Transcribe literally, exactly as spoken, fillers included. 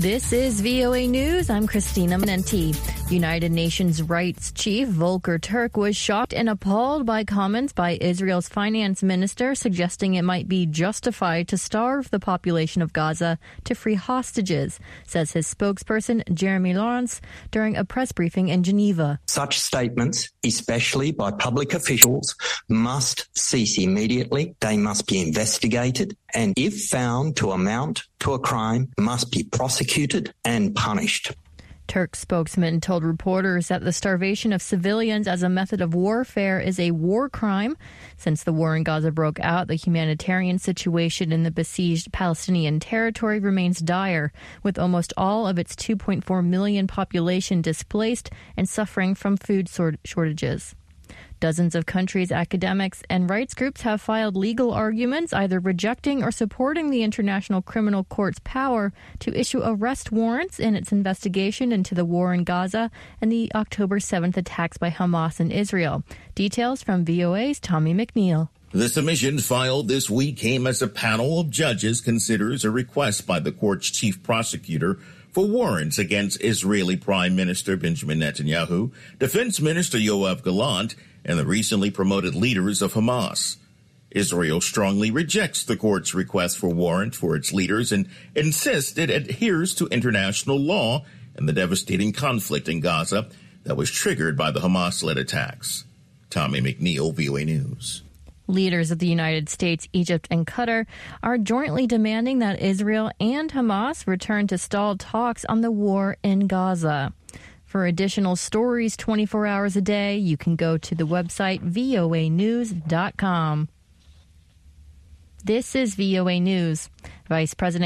This is V O A News. I'm Christina Manenti. United Nations Rights Chief Volker Turk was shocked and appalled by comments by Israel's finance minister suggesting it might be justified to starve the population of Gaza to free hostages, says his spokesperson Jeremy Lawrence during a press briefing in Geneva. Such statements, especially by public officials, must cease immediately. They must be investigated and, if found to amount to a crime, must be prosecuted and punished. Turk's spokesman told reporters that the starvation of civilians as a method of warfare is a war crime. Since the war in Gaza broke out, the humanitarian situation in the besieged Palestinian territory remains dire, with almost all of its two point four million population displaced and suffering from food shortages. Dozens of countries, academics, and rights groups have filed legal arguments either rejecting or supporting the International Criminal Court's power to issue arrest warrants in its investigation into the war in Gaza and the October seventh attacks by Hamas in Israel. Details from V O A's Tommy McNeil. The submission filed this week came as a panel of judges considers a request by the court's chief prosecutor for warrants against Israeli Prime Minister Benjamin Netanyahu, Defense Minister Yoav Gallant, and the recently promoted leaders of Hamas. Israel strongly rejects the court's request for warrant for its leaders and insists it adheres to international law and the devastating conflict in Gaza that was triggered by the Hamas-led attacks. Tommy McNeil, V O A News. Leaders of the United States, Egypt, and Qatar are jointly demanding that Israel and Hamas return to stalled talks on the war in Gaza. For additional stories twenty-four hours a day, you can go to the website V O A news dot com. This is V O A News. Vice President